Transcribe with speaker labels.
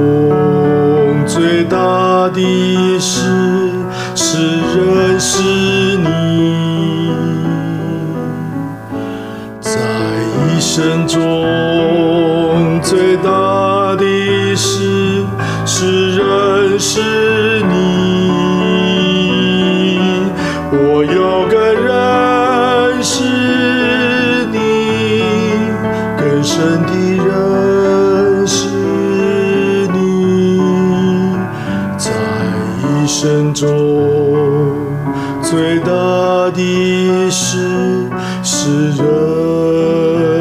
Speaker 1: 最大的事是认识你，在一生中最大的事是认识你。我有个认识你，更深的认识你，在一生中最大的事是认